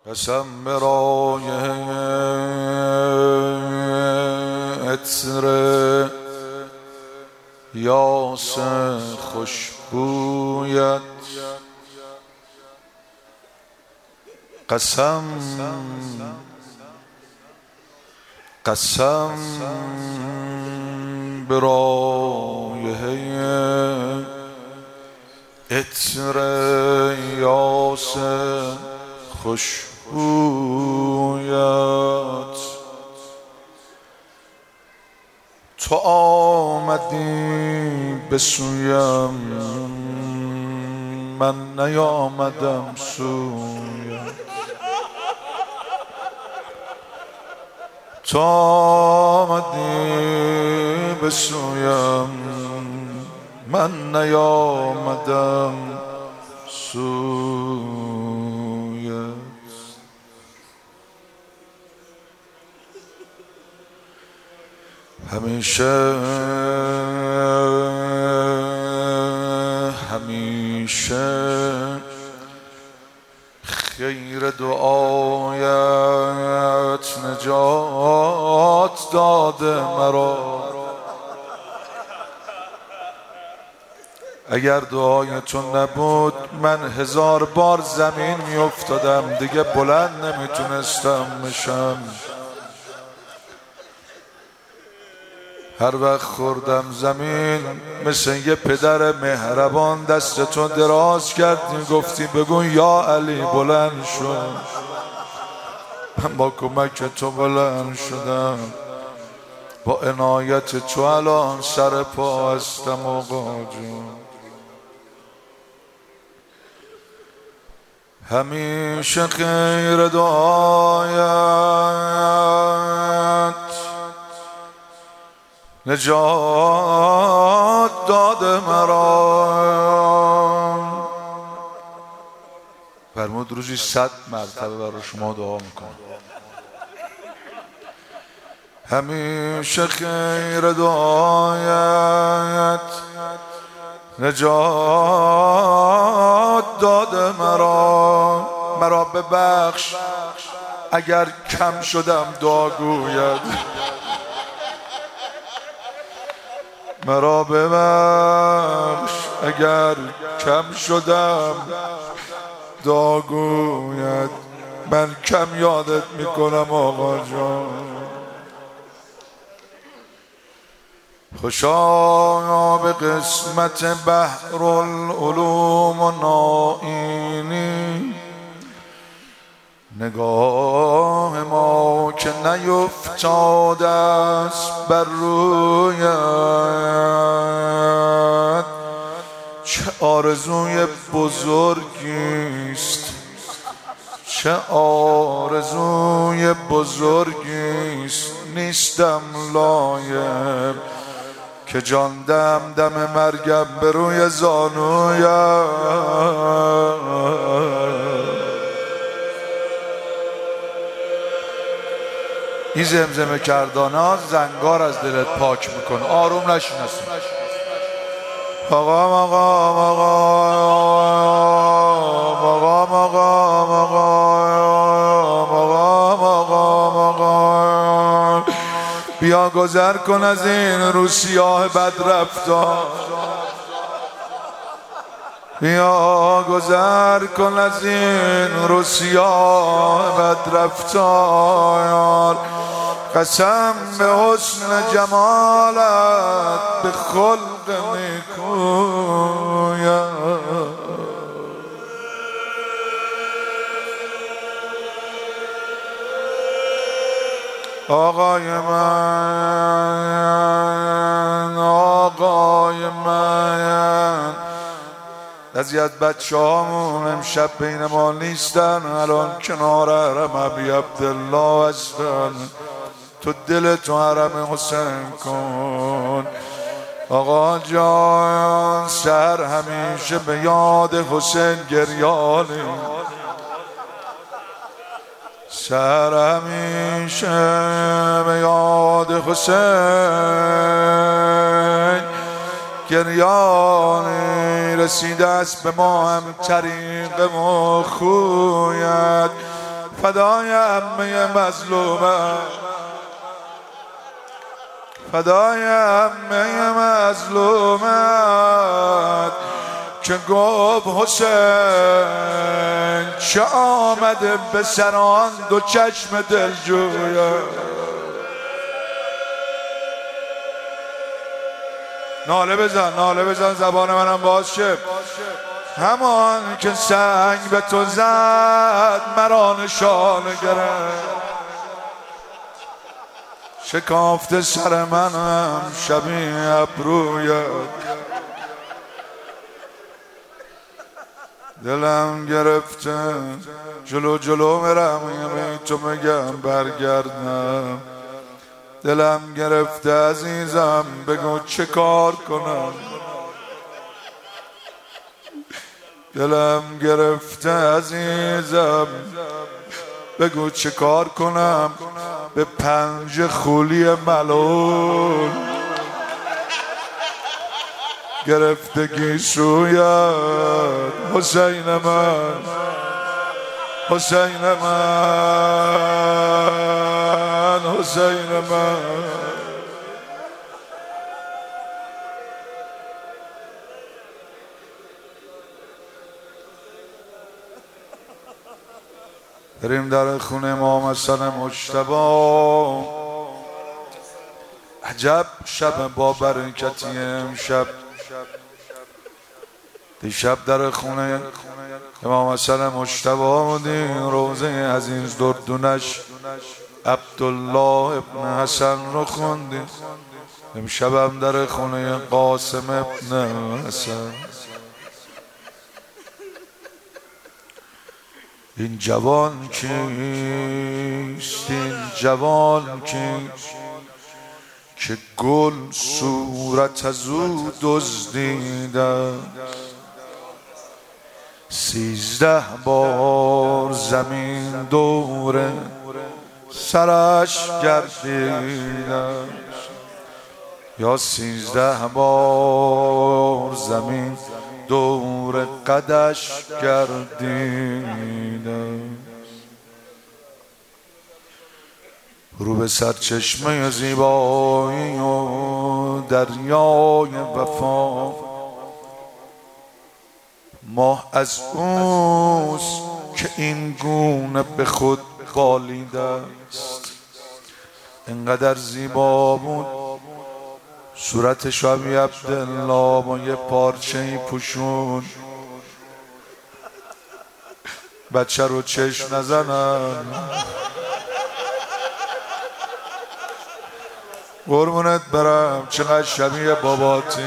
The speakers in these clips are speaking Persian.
قسم به رایحه عطر یاس خوشبویت، قسم به رایحه عطر یاس خوشبویت. تو آمدی به سویم، من نیامدم سویت. تو آمدی به سویم، من نیامدم سویت. همیشه خیر دعایت نجات داده مرا. اگر دعای تو نبود من 1000 بار زمین می افتادم، دیگه بلند نمیتونستم بشم. هر وقت خوردم زمین مثل یه پدر مهربان دستتو دراز کردی، گفتی بگو یا علی بلند شو. من با کمک تو بلند شدم، با عنایت تو الان سر پا هستم آقا جون. همیشه خیر دعایت نجات داده مرا. فرمود روزی 100 مرتبه برای شما دعا میکنم. همیشه خیر دعایت نجات داده مرا ببخش اگر کم شدم دعا گوید. مرا ببخش اگر کم شدم دعا گوید. من کم یادت میکنم آقا جان. خوشا به قسمت بحر العلوم و نائینی، نگاه ما که نیفتاده است بر رویت. چه آرزوی بزرگیست، چه آرزوی بزرگیست، نیستم لایق که جان دم دم مرگم به روی زانویم. این زمزمه کردن ها زنگار از دلت پاک میکن. آروم نشینست. آقا آقا آقا آقا آقا بیا گذر کن از این رو سیاه بد رفتار. بیا گذر کن از این رو سیاه بد رفتار. قسم به حسن جمالت به خلق نیکویت. آقای من بعضی از بچه هامون امشب بین ما نیستن، الان کنار حرم ابی عبدالله هستن. تو دل تو حرم حسین کن آقا جان. سر همیشه به یاد حسین گریانی، سر همیشه به یاد حسین گریانی. رسیده است به ما هم طریق و خویت. فدای عمه مظلومت، فدای عمه مظلومت که گفت حسین چه آمده به سران دو چشم دلجویت. ناله بزن، ناله بزن، زبان منم باز شه. همان که سنگ به تو زد مرا نشانه گرفت، شکافت سر منم شبیه ابرویت. دلم گرفته جلو جلو میرم تو میگم برگردم. دلم گرفته عزیزم بگو چه کار کنم. دلم گرفته عزیزم بگو چه کار کنم. به پنج خولی ملول گرفته گیسویت. حسین من، حسین من، حسین من. بریم در خونه امام حسن مجتبی. عجب شب با برکتی امشب. دیشب در خونه امام حسن مجتبی بودیم، روزه عزیز دردونش عبدالله ابن حسن رو خوندیم. امشب هم در خونه قاسم ابن حسن. این جوان کیست، این جوان کیست که گل صورت از او دزدیده. 13 بار زمین دور سرش گردیده، یا 13 بار زمین دور قدش گردیده. رو به سرچشمه زیبایی و دریای وفا، ماه از اوست که این گونه به خود بالیده است. اینقدر زیبا بود صورت شبی عبدالله با یه پارچه‌ای پوشون. بچه رو چشم نزنن، قربونت برم چقدر شبیه باباتی.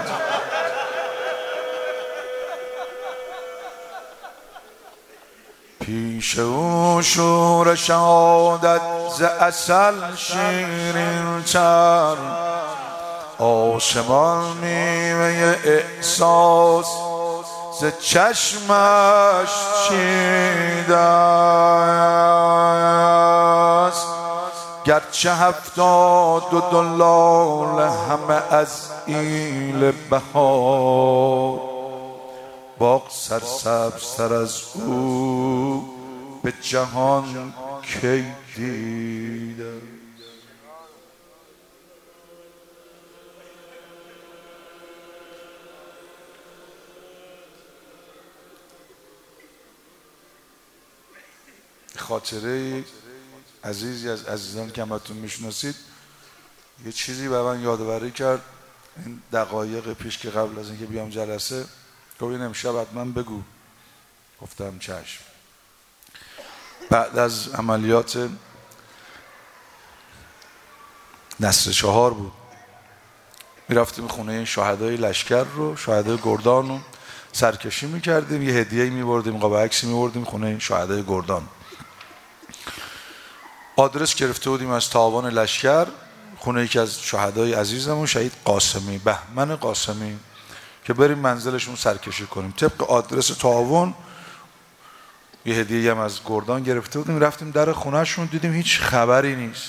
پیش او شور شهادت ز عسل شیرین تر، آسمان میوه احساس ز چشمش چیده است. گرچه 72 لاله همه از ایل بهار، باغ سرسبزتر از او به جهان کی دیده. خاطره عزیزی از عزیزان که همتون میشناسید یه چیزی به من یادآوری کرد این دقایق پیش که قبل از اینکه بیام جلسه. گفت این امشب حتما بگو. گفتم چشم. بعد از عملیات نصر 4 بود، میرفتیم خونه شهدای لشکر رو، شهدای گردان رو سرکشی میکردیم، یه هدیه‌ای میبردیم، قاب عکسی میبردیم خونه شهدای گردان. آدرس گرفته بودیم از تعاون لشکر، خونه یکی از شهدای عزیزمون شهید قاسمی، بهمن قاسمی، که بریم منزلشون سرکشی کنیم. طبق آدرس تعاون یه هدیه هم از گردان گرفته بودیم. رفتیم در خونهشون، دیدیم هیچ خبری نیست.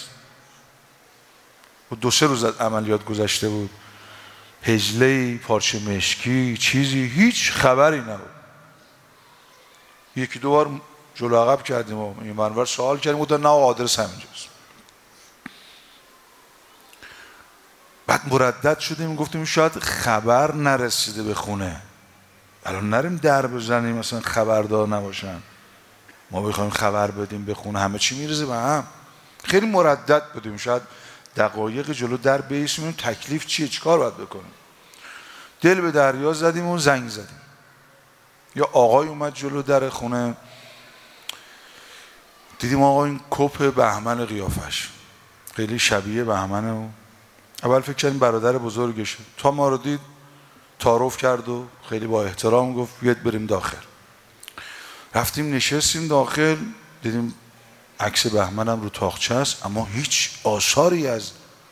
و 2-3 روز از عملیات گذشته بود. هجله، پارچه مشکی، چیزی، هیچ خبری نبود. 1-2 بار جلو عقب کردیم و این منور سوال کردیم، گفتن نه آدرس همینجاست. بعد مردد شدیم، گفتیم شاید خبر نرسیده به خونه، الان نریم در بزنیم مثلا خبردار نباشن، ما بخوایم خبر بدیم به خونه همه چی میرزه به هم. خیلی مردد بودیم، شاید دقایق جلو در بیسیم تکلیف چیه، چیکار باید بکنیم. دل به دریا زدیم و زنگ زدیم. یا آقای اومد جلو در خونه، دیدیم آقا این کپ بهمن قیافش خیلی شبیه بهمنه و اول فکر کردیم برادر بزرگشه. تا ما رو دید تعارف کرد و خیلی با احترام گفت بیاید بریم داخل. رفتیم نشستیم داخل، دیدیم عکس بهمنم رو تاقچه است اما هیچ آثاری از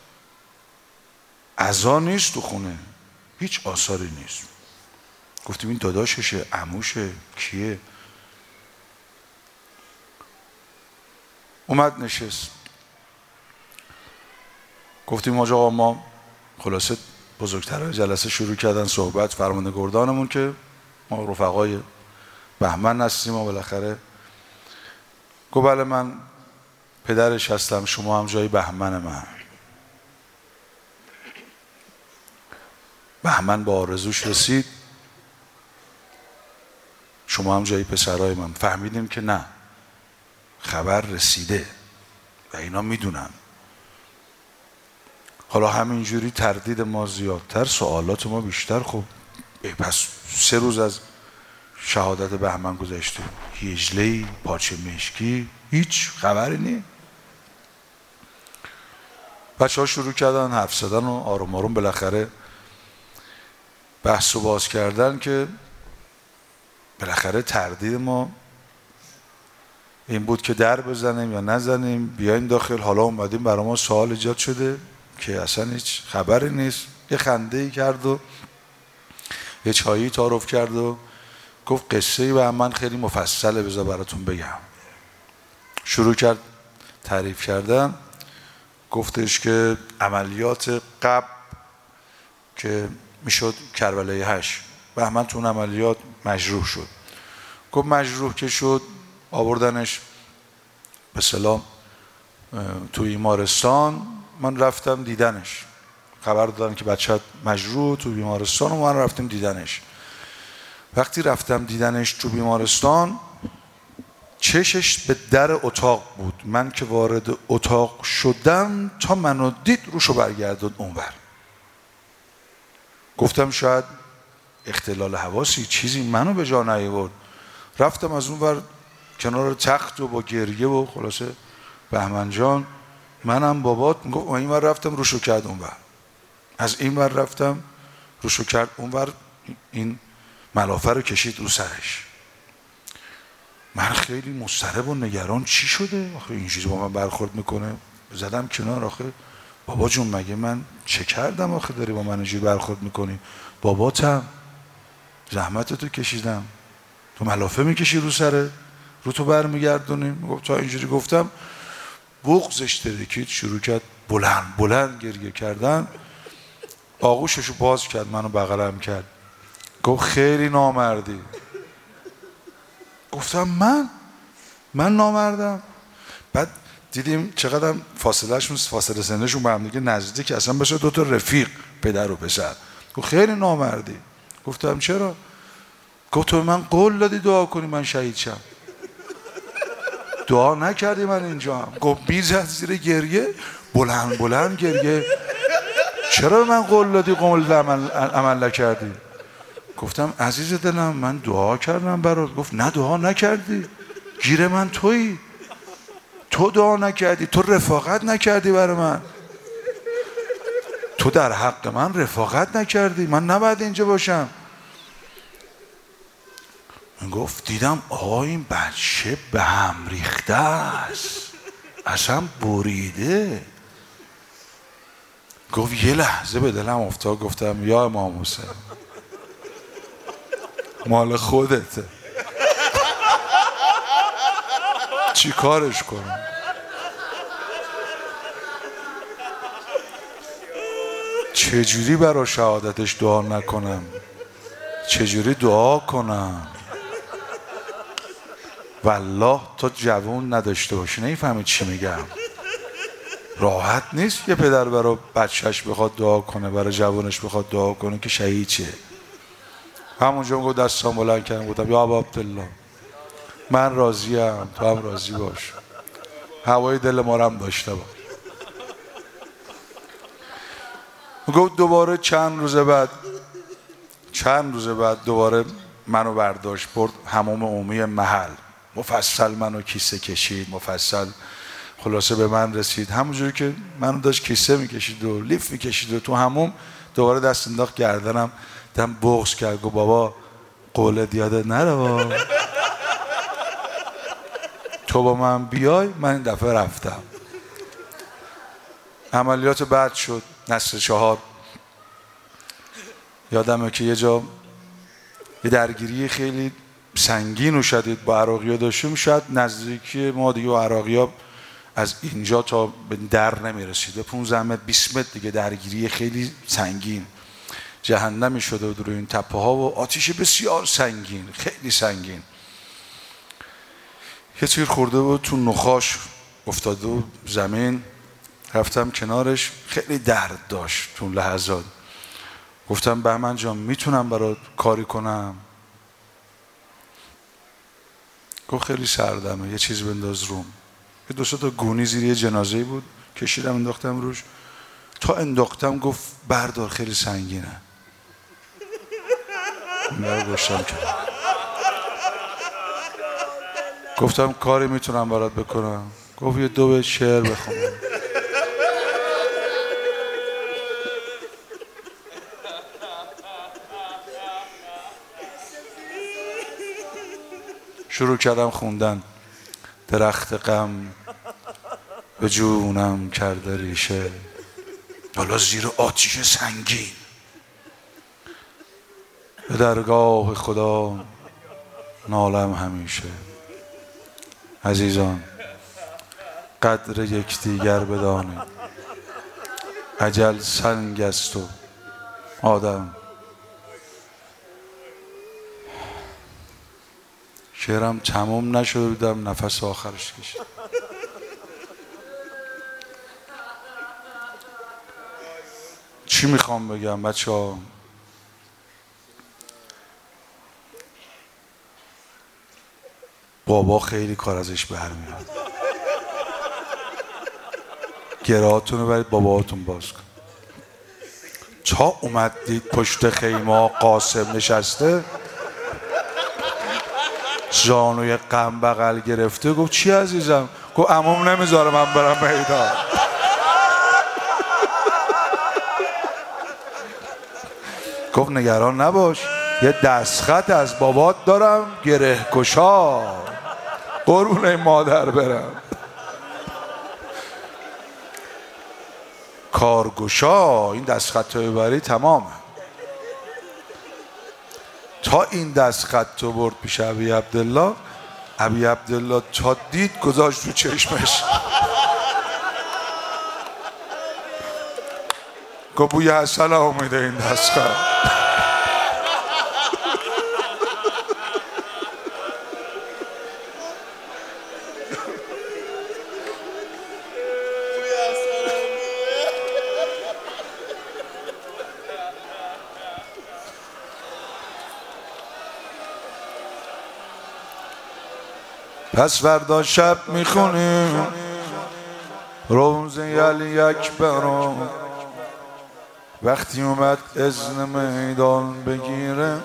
عزا نیست تو خونه، هیچ آثاری نیست. گفتیم این داداششه، عموشه، کیه؟ اومد نشست، گفتیم آقا ما خلاصه بزرگترهای جلسه شروع کردن صحبت، فرمانده گردانمون که ما رفقای بهمن هستیم و بالاخره. گفت بله من پدرش هستم، شما هم جای بهمن من. بهمن با آرزوش رسید، شما هم جای پسرای من. فهمیدیم که نه، خبر رسیده و اینا میدونن. حالا همینجوری تردید ما زیادتر، سوالات ما بیشتر. خب پس 3 روز از شهادت بهمن گذشته، هیجله‌ای، پارچه مشکی، هیچ خبری نیست. بچه‌ها شروع کردن حرف زدن و آروم آروم بالاخره بحث رو باز کردن که بالاخره تردید ما این بود که در بزنیم یا نزنیم، بیایم داخل. حالا اومدیم برای ما سوال ایجاد شده که اصلا هیچ خبری نیست. یه خنده‌ای کرد و یه چایی تعارف کرد و گفت قصه‌ای بهمن خیلی مفصله بذار براتون بگم. شروع کرد تعریف کردن، گفتش که عملیات قبل که میشد کربلای 8، بهمن تو اون عملیات مجروح شد. گفت مجروح که شد آوردنش به سلام تو بیمارستان، من رفتم دیدنش. خبر دادن که بچه مجروح تو بیمارستان و من رفتیم دیدنش. وقتی رفتم دیدنش تو بیمارستان چشش به در اتاق بود. من که وارد اتاق شدم تا منو دید روشو برگردد اونور. گفتم شاید اختلال حواسی چیزی منو به جا نیاورد. رفتم از اونور کنار تخت و با گریه و خلاصه بهمن جان منم بابات. گفت من اینور رفتم روشو کرد اونور، از اینور رفتم روشو کرد اونور، این ملافه رو کشید رو سرش. من خیلی مضطرب و نگران چی شده آخه اینجوری با من برخورد میکنه. زدم کنار، آخه بابا جون مگه من چه کردم آخه داری با من اینجوری برخورد میکنی؟ باباتم زحمتتو کشیدم، تو ملافه میکشی رو سره، رو تو برمیگردونیم. گفت تا اینجوری گفتم بغضش ترکید، شروع کرد بلند بلند گریه کردن. آغوششو باز کرد، منو بغلم کرد، گفت خیلی نامردی. گفتم من نامردم؟ بعد دیدیم چقدر فاصله سنشون به هم دیگه نزدیک، اصلا بشه 2 تا رفیق پدر و پسر. گفت خیلی نامردی. گفتم چرا؟ گفت تو من قول دادی دعا کنی من شهید شم، دعا نکردی من اینجا هم. گفت میزد زیر گریه، بلند بلند گریه، چرا من قول دادی قول عمل نکردی؟ گفتم عزیز دلم من دعا کردم برات. گفت نه دعا نکردی، گیر من تویی، تو دعا نکردی، تو رفاقت نکردی برای من، تو در حق من رفاقت نکردی، من نباید اینجا باشم. من گفت دیدم آقا این بچه به هم ریخته است، اصلا بریده. گفت یه لحظه به دلم افتاد، گفتم یا امام حسین مال خودته، چی کارش کنم؟ چجوری برای شهادتش دعا نکنم؟ چجوری دعا کنم؟ والله تو جوون نداشته باشی نمیفهمی چی میگم. راحت نیست یه پدر برای بچهش بخواد دعا کنه، برای جوانش بخواد دعا کنه که شهید چیه. همونجا گفت دستام بلند کردم گفتم یا ابا عبدالله من راضیم، تو هم راضی باش، هوای دل ما رو هم داشته باش. گفت دوباره چند روز بعد دوباره منو برداشت برد حمام عمومی محل، مفصل منو کیسه کشید، مفصل خلاصه به من رسید، همونجوری که منو داشت کیسه میکشید و لیف میکشید و تو هموم دوباره دست انداخت گردنم، دم بغض کرد گفت بابا قولت یادت نره تو با من بیای. من این دفعه رفتم. عملیات بعد شد نسل 4. یادمه که یه جا یه درگیری خیلی سنگین و شدید با عراقی‌ها داشتیم، شاید نزدیکی ما دیگه و عراقی‌ها از اینجا تا به در نمیرسید، به 15 متر 20 متر دیگه درگیری خیلی سنگین، جهنمی شده بود روی این تپه ها و آتیش بسیار سنگین، خیلی سنگین. یه تیر خورده بود تو نخاش افتاده بود زمین، رفتم کنارش، خیلی درد داشت تو لحظات. گفتم بهمن جان میتونم برات کاری کنم؟ گفت خیلی سردمه یه چیز بنداز روم. یه 2 تا گونی زیر یه جنازه‌ای بود کشیدم انداختم روش، تا انداختم گفت بردار خیلی سنگینه. من گوشتم که گفتم کاری میتونم برات بکنم؟ گفت یه 2 بیت شعر بخونم. شروع کردم خوندن. درخت غم به جونم کرده ریشه، حالا زیر آتیش سنگین، به درگاه خدا نالم همیشه. عزیزان قدر یکدیگر بدانید، اجل سنگ است و آدم. شعرم تمام نشده بودم نفس آخرش کشید. چی میخوام بگم بچه ها؟ بابا خیلی کار ازش برمیاد. گرهاتون رو برید باباهاتون باز کن. تا اومد دید پشت خیمه قاسم نشسته، زانوی غم بغل گرفته، گفت چی عزیزم؟ گفت عموم نمیذاره من برم میدان. گفت نگران نباش یه دستخط از بابات دارم گره گشا، قربون این مادر برم. کارگشا این دستخط رو ببری تمامه. تا این دستخط رو برد پیش ابی عبدالله، ابی عبدالله تا دید گذاشت رو چشمش، گفت بوی حسن امیده این دستخط. پس فردا شب میخونیم روزه علی اکبر، وقتی اومد اذن میدان بگیره،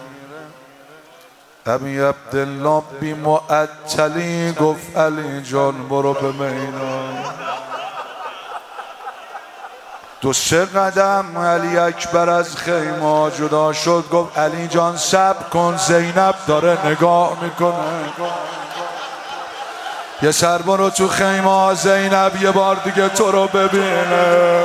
ابی عبدالله بی معطلی گفت علی جان برو به میدان. 2-3 قدم علی اکبر از خیمه جدا شد، گفت علی جان صبر کن زینب داره نگاه میکنه. یه سر برو تو خیمه زینب یه بار دیگه تو رو ببینه.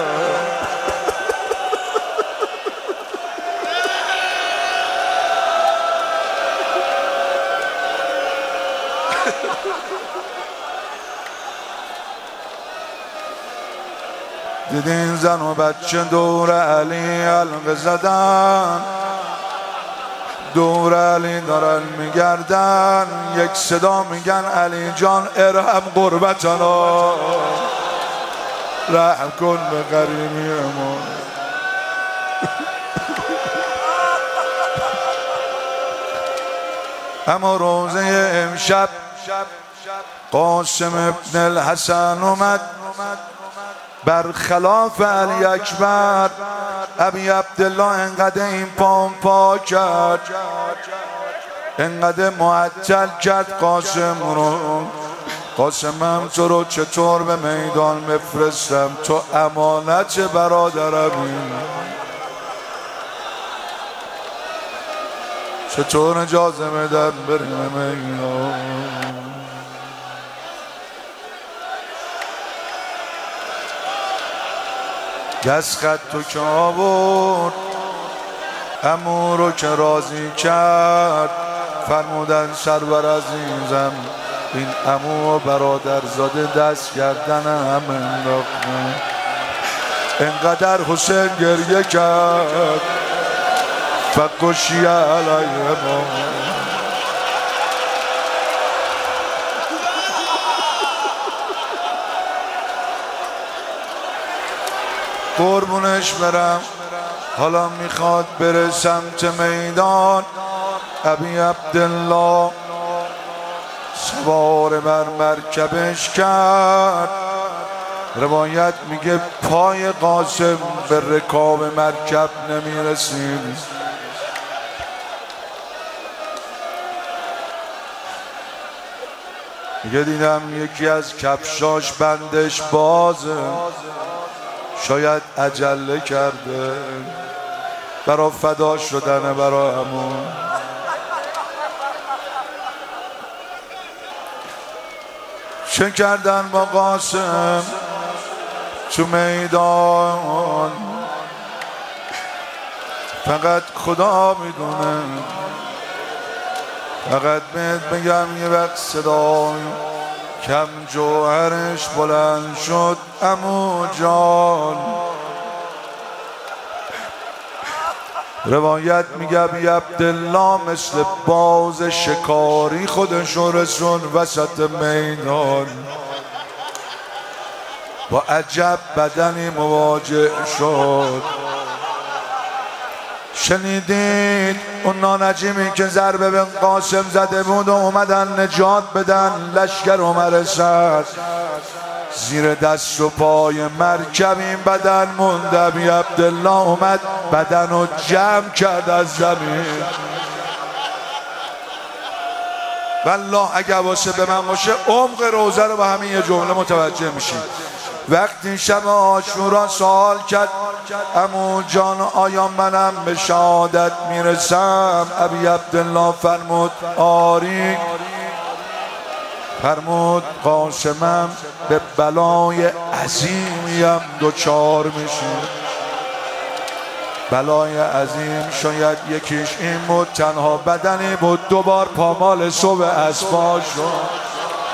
دیدین زن و بچه دور علی حلقه زدن، دور علی دارن میگردن، یک صدا میگن علی جان ارحم قربتنا، رحم کن به غریبی ما. اما روزه امشب قاسم ابن الحسن اومد برخلاف علی اکبر. ابی عبدالله انقدر این پا کرد، انقدر معطل کرد قاسم رو. قاسمم تو رو چطور به میدان بفرستم؟ تو امانت برادرمی، چطور اجازه بدن بریم میدان؟ دست خط تو که آورد عمو رو که راضی کرد، فرمودن سرور عزیزم این عمو و برادرزاده دست گردن هم انداختن. انقدر حسین گریه کرد فکشی علیه ما. قربونش برم. حالا میخواد بره سمت میدان. ابی عبدالله سوار بر مرکبش کرد. روایت میگه پای قاسم به رکاب مرکب نمیرسید. میگه دیدم یکی از کفشاش بندش بازه، شاید عجله کرده برا فدا شدن برا همون. چه کردن با قاسم تو میدان فقط خدا میدونه. فقط بهت بگم یه وقت صدای کم جوهرش بلند شد عمو جان. روایت میگه ابی عبدالله مثل باز شکاری خودش رسون وسط میدان، با عجب بدنی مواجه شد. شنیدید اون نانجیمی که ضربه به قاسم زده بود و اومدن نجات بدن لشکر عمر سعد، زیر دست و پای مرکب این بدن موند. ابی عبدالله اومد بدن رو جمع کرد از زمین. والله اگه واسه به من باشه عمق روزه رو با همین یه جمله متوجه میشید. وقتی شب عاشورا سوال کرد عمو جان آیا منم به شهادت میرسم؟ ابی عبدالله فرمود آری. فرمود قاسمم به بلای عظیمیم دوچار میشه. بلای عظیم شاید یکیش این بود تنها بدنی بود دوبار پامال صبح اسبا شد.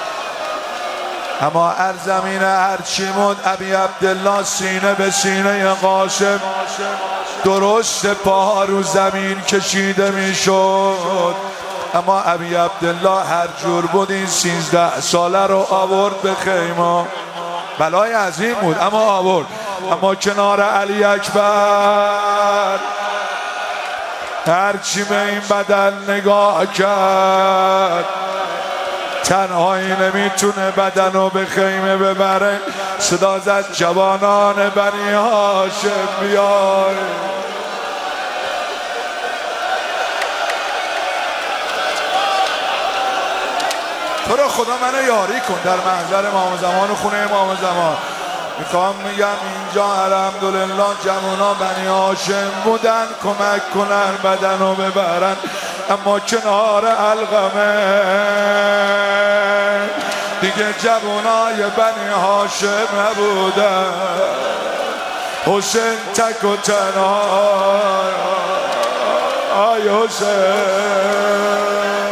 اما هر زمین هرچی بود ابی عبدالله سینه به سینه قاسم درست پاها رو زمین کشیده میشد. اما ابی عبدالله هر جور بود این 13 ساله رو آورد به خیمه. بلای عظیم بود اما آورد. اما کنار علی اکبر هرچی به این بدن نگاه کرد تنهایی نمیتونه بدن رو به خیمه ببره. صدا زد جوانان بنی هاشم بیای. تو رو خدا منو یاری کن در محضر امام زمان و خونه امام زمان. میخوام میگم اینجا الحمدلله جوونا بنی هاشم بودن کمک کنن بدن رو ببرن. اما کنار علقمه دیگه جوانای بنی هاشم نبودن. حسین تک و تنها آی حسین.